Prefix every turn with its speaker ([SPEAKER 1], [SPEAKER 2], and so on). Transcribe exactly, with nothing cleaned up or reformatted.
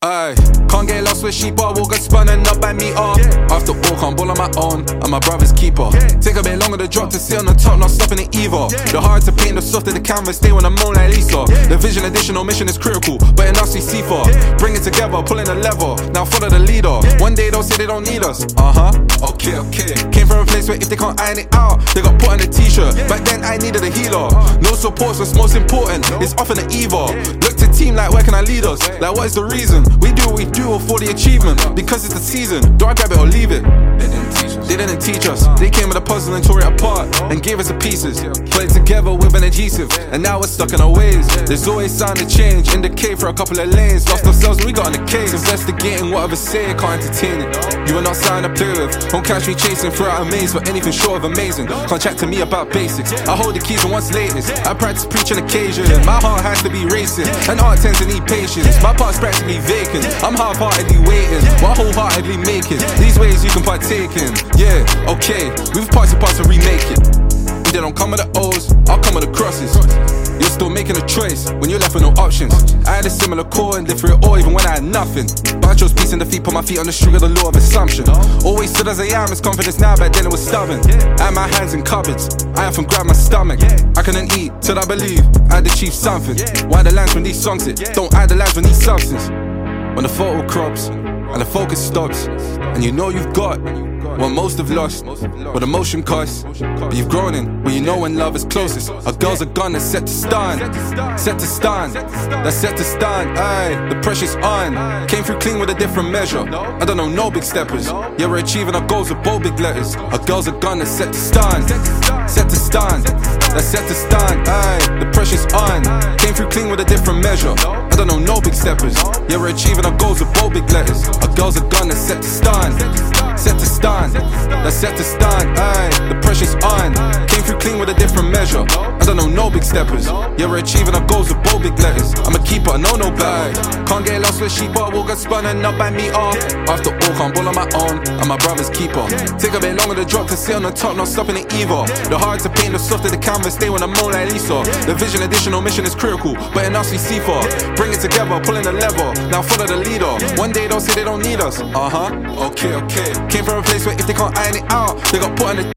[SPEAKER 1] Aye, can't get lost with sheep, I will get spun and not by me up. After all, can't ball on my own, I'm my brother's keeper. Take a bit longer to drop to sit on the top, not stopping it either. The hard to paint, the softer the canvas, they wanna moan like Lisa. The vision, additional mission is critical, but in us we see far. Bring it together, pulling the lever, now follow the leader. One day they'll say they don't need us, uh-huh, okay, okay. Came from a place where if they can't iron it out, they got put on a t-shirt. Back then I needed a healer. No support's what's most important, it's often an either. Look to team like where can I lead us? Like what is the reason? We do what we do for the achievement, because it's the season. Do I grab it or leave it? They didn't teach us. They didn't teach us. They came with a puzzle and tore it apart and gave us the pieces. Put it together with an adhesive, and now we're stuck in our ways. There's always sound of change, indicate for a couple of lanes. Lost ourselves and we got in the case. Investigating what others say, can't entertain it. You are not something to play with. Won't catch me chasing throughout a maze for anything short of amazing. Can't chat to me about basics. I hold the keys on what's latest. I practice preaching occasion. My heart has to be racing, and art tends to need patience. My part's practically vacant. I'm half-heartedly waiting, while wholeheartedly making these ways you can partake in. Yeah, okay, we've parts and parts to remake it. They don't come with the O's, I'll come with the crosses. You're still making a choice when you're left with no options. I had a similar core and different all even when I had nothing. But I chose peace in defeat, put my feet on the sugar, the law of assumption. Always stood as I am, it's confidence now, back then it was stubborn. I had my hands in cupboards, I often grabbed my stomach. I couldn't eat till I believe I had achieved something. Why the lines when these songs hit? Don't idolize when these substance. When the photo crops and the focus stops, and you know you've got what most have lost, what emotion costs. But you've grown in where you know when love is closest. A girl's a gun that's set to stand, set to stand, that's set to stand. Aye, the pressure's on. Came through clean with a different measure. I don't know no big steppers. Yeah, we're achieving our goals with bold big letters. A girl's a gun that's set to stand, set to stand, that's set to stand. Aye, the pressure's on. Came through clean with a different measure. I don't know no big steppers. Yeah, we're achieving our goals with bold big letters. A girl's a gun that's set to stand, set to stand, that's set to stand. Aye, the pressure's on. Came through clean with a different measure. I don't know no big steppers. Yeah, we're achieving our goals with bold big letters. I'm a keeper, I know no bag. Can't get lost with sheep, but I will get spun and not by me off. After all, can't ball on my own, I'm my brother's keeper. Take a bit longer to drop to sit on the top, not stopping it either. The hard to paint, the softer the canvas, they wanna moan like Lisa. The vision, additional mission is critical, but in us we see far. Bring it together, pulling the lever, now follow the leader. One day they'll say they don't need us, uh-huh, okay, okay. Came from a place where if they can't iron it out, they got put on the